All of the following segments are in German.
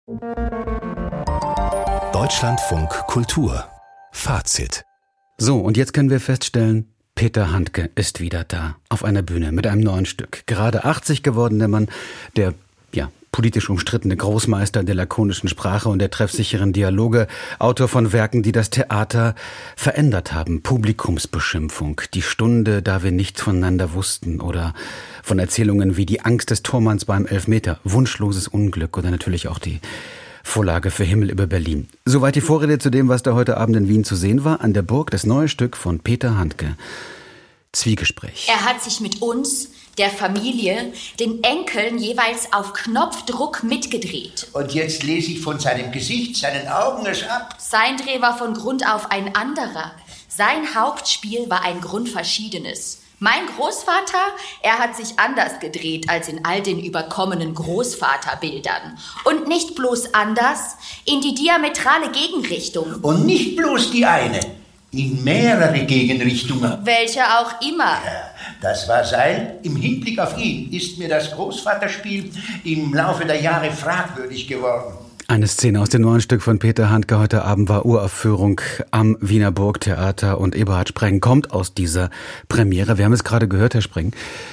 Deutschlandfunk Kultur. Fazit. So, und jetzt können wir feststellen, Peter Handke ist wieder da, auf einer Bühne mit einem neuen Stück. Gerade 80 geworden, der Mann, der politisch umstrittene Großmeister der lakonischen Sprache und der treffsicheren Dialoge, Autor von Werken, die das Theater verändert haben. Publikumsbeschimpfung, Die Stunde, da wir nichts voneinander wussten, oder von Erzählungen wie Die Angst des Tormanns beim Elfmeter, Wunschloses Unglück oder natürlich auch die Vorlage für Himmel über Berlin. Soweit die Vorrede zu dem, was da heute Abend in Wien zu sehen war. An der Burg das neue Stück von Peter Handke. Zwiegespräch. Er hat sich mit uns, der Familie, den Enkeln jeweils auf Knopfdruck mitgedreht. Und jetzt lese ich von seinem Gesicht, seinen Augen es ab. Sein Dreh war von Grund auf ein anderer. Sein Hauptspiel war ein grundverschiedenes. Mein Großvater, er hat sich anders gedreht als in all den überkommenen Großvaterbildern. Und nicht bloß anders, in die diametrale Gegenrichtung. Und nicht bloß die eine, in mehrere Gegenrichtungen. Welche auch immer. Ja, das war sein. Im Hinblick auf ihn ist mir das Großvaterspiel im Laufe der Jahre fragwürdig geworden. Eine Szene aus dem neuen Stück von Peter Handke heute Abend war Uraufführung am Wiener Burgtheater und Eberhard Spreng kommt aus dieser Premiere. Wir haben es gerade gehört, Herr Spreng.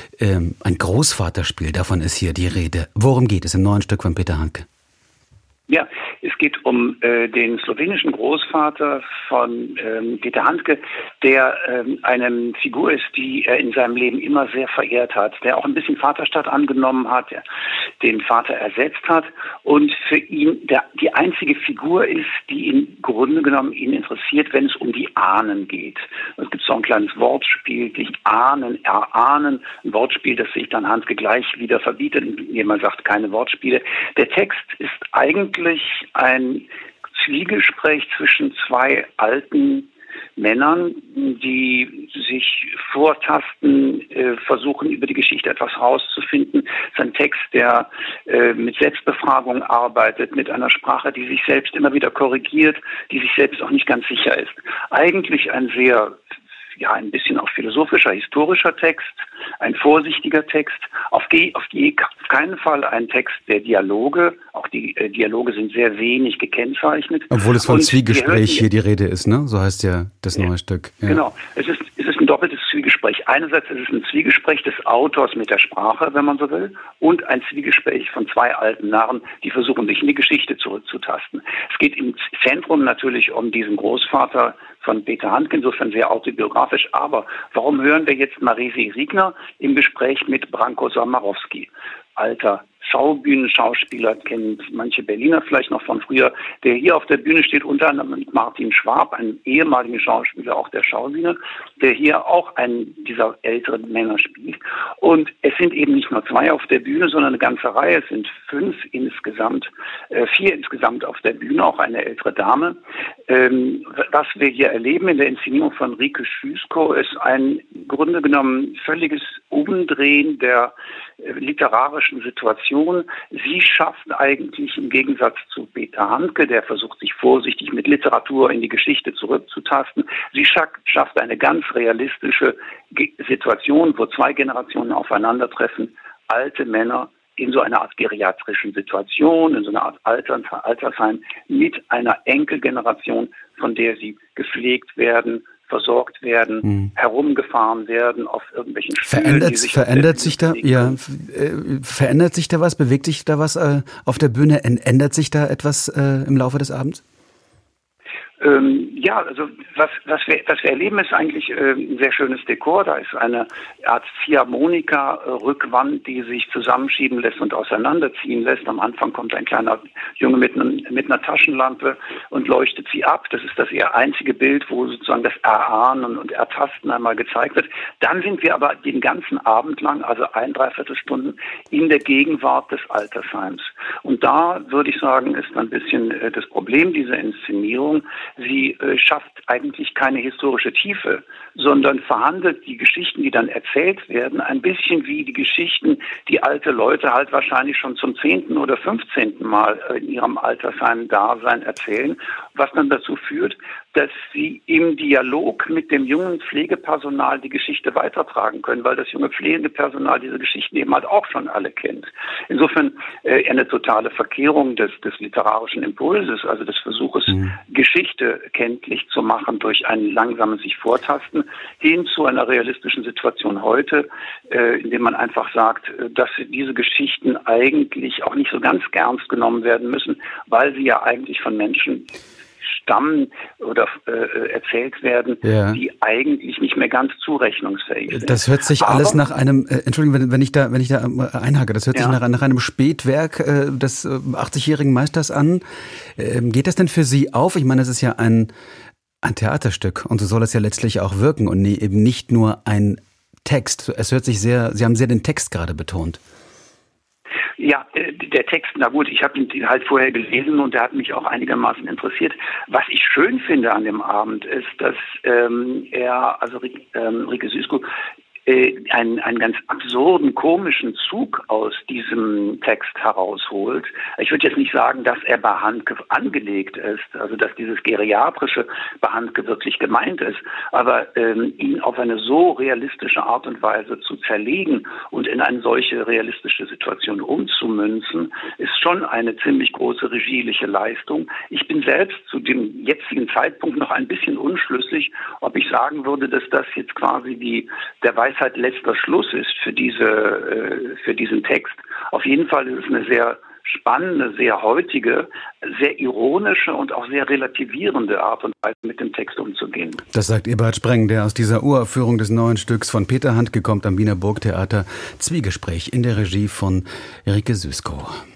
Ein Großvaterspiel, davon ist hier die Rede. Worum geht es im neuen Stück von Peter Handke? Ja, es geht um den slowenischen Großvater von Peter Handke, der eine Figur ist, die er in seinem Leben immer sehr verehrt hat, der auch ein bisschen Vaterstadt angenommen hat, der den Vater ersetzt hat und für ihn die einzige Figur ist, die im Grunde genommen ihn interessiert, wenn es um die Ahnen geht. Es gibt so ein kleines Wortspiel, sich ahnen, erahnen, ein Wortspiel, das sich dann Handke gleich wieder verbietet, indem man sagt, keine Wortspiele. Der Text ist eigentlich ein Zwiegespräch zwischen zwei alten Männern, die sich vortasten, versuchen über die Geschichte etwas rauszufinden. Es ist ein Text, der mit Selbstbefragung arbeitet, mit einer Sprache, die sich selbst immer wieder korrigiert, die sich selbst auch nicht ganz sicher ist. Eigentlich ein sehr ein bisschen auch philosophischer, historischer Text, ein vorsichtiger Text, auf keinen Fall ein Text der Dialoge. Auch die Dialoge sind sehr wenig gekennzeichnet. Obwohl es von Zwiegespräch hier die Rede ist, ne? So heißt ja das neue Stück. Ja. Genau. Es ist ein doppeltes Zwiegespräch. Einerseits ist es ein Zwiegespräch des Autors mit der Sprache, wenn man so will, und ein Zwiegespräch von zwei alten Narren, die versuchen, sich in die Geschichte zurückzutasten. Es geht im Zentrum natürlich um diesen Großvater von Peter Handke, insofern sehr autobiografisch. Aber warum hören wir jetzt Marisi Riegner im Gespräch mit Branko Samarowski? Alter Schaubühnenschauspieler, kennen manche Berliner vielleicht noch von früher, der hier auf der Bühne steht, unter anderem mit Martin Schwab, einem ehemaligen Schauspieler auch der Schaubühne, der hier auch einen dieser älteren Männer spielt. Und es sind eben nicht nur zwei auf der Bühne, sondern eine ganze Reihe. Es sind vier insgesamt auf der Bühne, auch eine ältere Dame. Was wir hier erleben in der Inszenierung von Rike Schüsko ist ein im Grunde genommen völliges Umdrehen der literarischen Situation. Sie schafft eigentlich im Gegensatz zu Peter Handke, der versucht, sich vorsichtig mit Literatur in die Geschichte zurückzutasten, sie schafft eine ganz realistische Situation, wo zwei Generationen aufeinandertreffen, alte Männer in so einer Art geriatrischen Situation, in so einer Art Altersheim mit einer Enkelgeneration, von der sie gepflegt werden, versorgt werden, herumgefahren werden auf irgendwelchen Stühlen. Verändert sich da was? Bewegt sich da was auf der Bühne? Ändert sich da etwas im Laufe des Abends? Also was wir erleben, ist eigentlich ein sehr schönes Dekor. Da ist eine Art Ziehharmonika-Rückwand, die sich zusammenschieben lässt und auseinanderziehen lässt. Am Anfang kommt ein kleiner Junge mit einer Taschenlampe und leuchtet sie ab. Das ist das eher einzige Bild, wo sozusagen das Erahnen und Ertasten einmal gezeigt wird. Dann sind wir aber den ganzen Abend lang, also 1,75 Stunden, in der Gegenwart des Altersheims. Und da würde ich sagen, ist ein bisschen das Problem dieser Inszenierung. Sie schafft eigentlich keine historische Tiefe, sondern verhandelt die Geschichten, die dann erzählt werden, ein bisschen wie die Geschichten, die alte Leute halt wahrscheinlich schon zum 10. oder 15. Mal in ihrem Altersheim-Dasein erzählen. was dann dazu führt, dass sie im Dialog mit dem jungen Pflegepersonal die Geschichte weitertragen können, weil das junge Pflegepersonal diese Geschichten eben halt auch schon alle kennt. Insofern eine totale Verkehrung des literarischen Impulses, also des Versuches, Geschichte kenntlich zu machen durch ein langsames sich Vortasten, hin zu einer realistischen Situation heute, indem man einfach sagt, dass diese Geschichten eigentlich auch nicht so ganz ernst genommen werden müssen, weil sie ja eigentlich von Menschen stammen oder erzählt werden, die eigentlich nicht mehr ganz zurechnungsfähig sind. Das hört sich alles nach einem, Entschuldigung, wenn ich da einhake, das hört sich nach einem Spätwerk des 80-jährigen Meisters an. Geht das denn für Sie auf? Ich meine, das ist ja ein Theaterstück und so soll es ja letztlich auch wirken und eben nicht nur ein Text. Es hört sich Sie haben sehr den Text gerade betont. Ja, der Text, na gut, ich habe ihn halt vorher gelesen und der hat mich auch einigermaßen interessiert. Was ich schön finde an dem Abend ist, dass Rike Süskow, einen ganz absurden, komischen Zug aus diesem Text herausholt. Ich würde jetzt nicht sagen, dass er bei Handke angelegt ist, also dass dieses Geriatrische bei Handke wirklich gemeint ist, aber ihn auf eine so realistische Art und Weise zu zerlegen und in eine solche realistische Situation umzumünzen, ist schon eine ziemlich große regieliche Leistung. Ich bin selbst zu dem jetzigen Zeitpunkt noch ein bisschen unschlüssig, ob ich sagen würde, dass das jetzt quasi der Weisheit letzter Schluss ist für diesen Text. Auf jeden Fall ist es eine sehr spannende, sehr heutige, sehr ironische und auch sehr relativierende Art und Weise, mit dem Text umzugehen. Das sagt Eberhard Spreng, der aus dieser Uraufführung des neuen Stücks von Peter Handke kommt am Wiener Burgtheater. Zwiegespräch in der Regie von Rike Süskow.